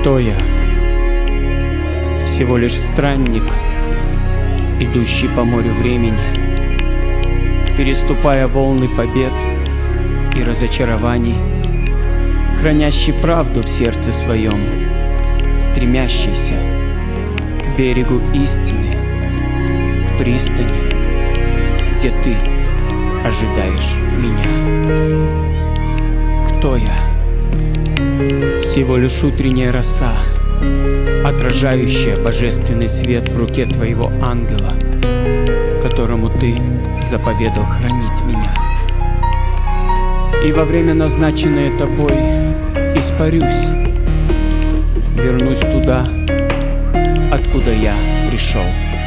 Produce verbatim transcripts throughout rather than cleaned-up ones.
Кто я? Всего лишь странник, идущий по морю времени, переступая волны побед и разочарований, хранящий правду в сердце своем, стремящийся к берегу истины, к пристани, где ты ожидаешь меня. Кто я? Всего лишь утренняя роса, отражающая божественный свет в руке твоего ангела, которому ты заповедал хранить меня. И во время, назначенное тобой, испарюсь, вернусь туда, откуда я пришел.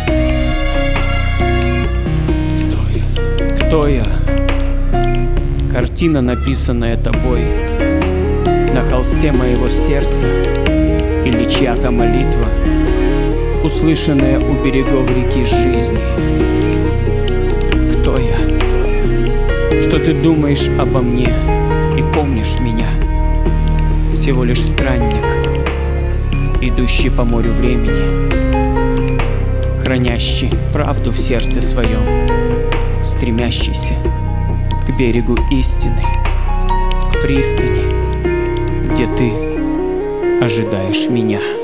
Кто я? Кто я? Картина, написанная тобой на холсте моего сердца, или чья-то молитва, услышанная у берегов реки жизни. Кто я? Что ты думаешь обо мне и помнишь меня? Всего лишь странник, идущий по морю времени, хранящий правду в сердце своем, стремящийся к берегу истины, к пристани, где ты ожидаешь меня.